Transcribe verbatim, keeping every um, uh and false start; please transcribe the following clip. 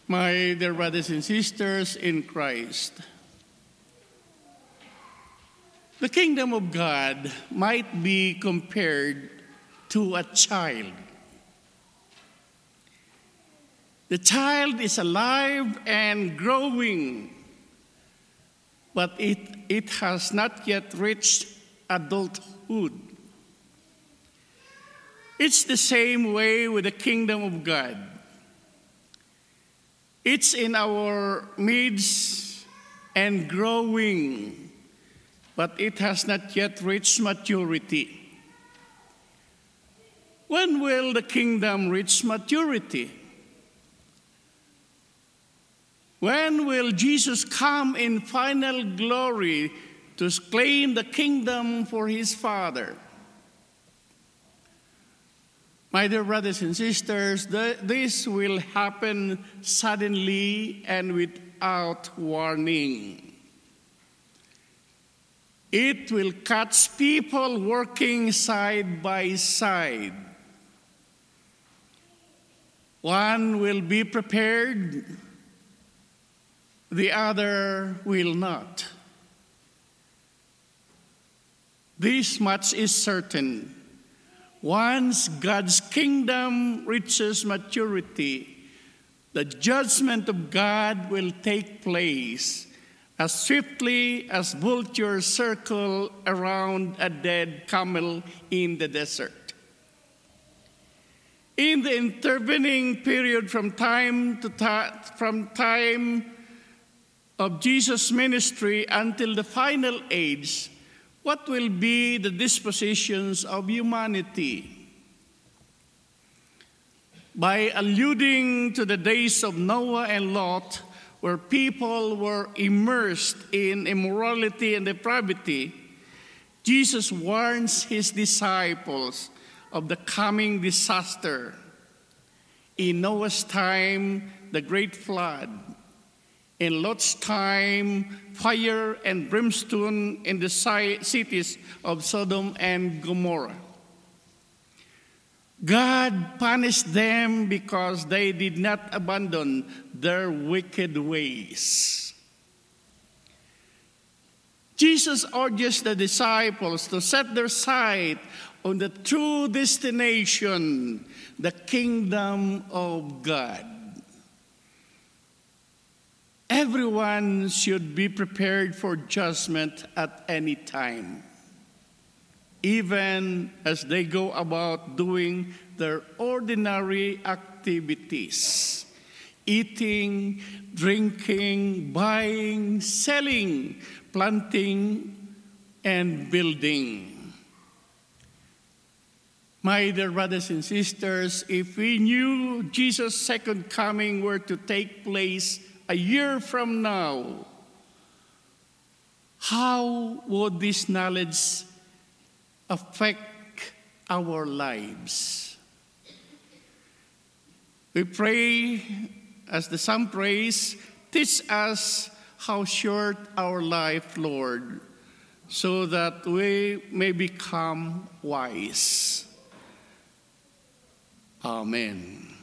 My dear brothers and sisters in Christ, the kingdom of God might be compared to a child. The child is alive and growing, but it, it has not yet reached adulthood. It's the same way with the kingdom of God. It's in our midst and growing, but it has not yet reached maturity. When will the kingdom reach maturity? When will Jesus come in final glory to claim the kingdom for his Father? My dear brothers and sisters, the, this will happen suddenly and without warning. It will catch people working side by side. One will be prepared, the other will not. This much is certain. Once God's kingdom reaches maturity, the judgment of God will take place as swiftly as vultures circle around a dead camel in the desert. In the intervening period from time to ta- from time of Jesus' ministry until the final age, what will be the dispositions of humanity? By alluding to the days of Noah and Lot, where people were immersed in immorality and depravity, Jesus warns his disciples of the coming disaster. In Noah's time, the great flood. In Lot's time, fire and brimstone in the cities of Sodom and Gomorrah. God punished them because they did not abandon their wicked ways. Jesus urges the disciples to set their sight on the true destination, the kingdom of God. Everyone should be prepared for judgment at any time, even as they go about doing their ordinary activities, eating, drinking, buying, selling, planting, and building. My dear brothers and sisters, if we knew Jesus' second coming were to take place a year from now, how would this knowledge affect our lives? We pray, as the psalm prays, teach us how short our life, Lord, so that we may become wise. Amen.